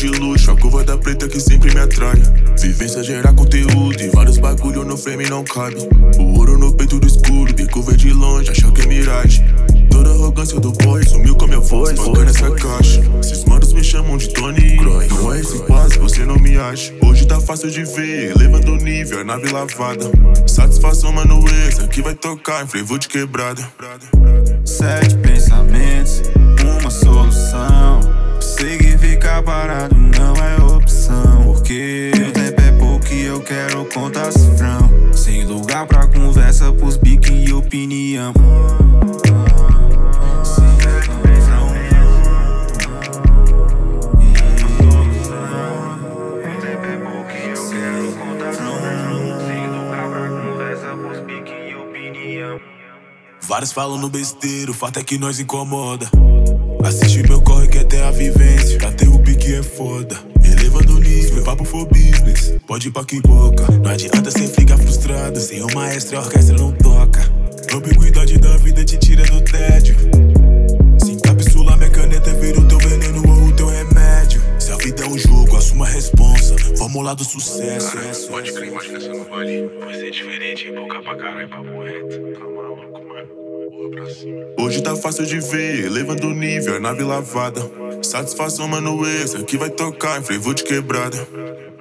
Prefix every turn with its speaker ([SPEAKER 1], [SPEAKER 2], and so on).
[SPEAKER 1] de luxo, a curva da preta que sempre me atrai. Vivência gera conteúdo e vários bagulho no frame não cabe. O ouro no peito do escuro, bico vê de longe, achou que é miragem. Toda a arrogância do boy sumiu com a minha voz, pancando essa caixa. Esses manos me chamam de Tony, não é esse passo, você não me acha. Hoje tá fácil de ver, elevando o nível, a nave lavada. Satisfação, mano, esse aqui vai tocar em frevo de quebrada.
[SPEAKER 2] 7 pensamentos, uma solução. Seguir ficar parado não é opção, porque o tempo é pouco e eu quero contar cifrão. Sem lugar pra conversa pros biques e opinião.
[SPEAKER 1] Vários falam no besteiro, o fato é que nós incomoda. Assiste meu corre que até a vivência, pra ter o pique é foda. Elevando o nível, meu papo for business, pode ir pra que boca. Não adianta cê ficar frustrado, sem o maestro a orquestra não toca. A ambiguidade da vida te tira do tédio. Se encapsula minha caneta, vira o teu veneno ou o teu remédio. Se a vida é um jogo, assuma a responsa, vamos lá do sucesso.
[SPEAKER 3] Pode crer, mas nessa não vale. Vai ser diferente, boca pra caralho, papo reto. Tá maluco, mano? Porra pra cima.
[SPEAKER 1] Hoje tá fácil de ver, elevando o nível, a nave lavada. Satisfação, mano, esse aqui vai tocar em frevo de quebrada.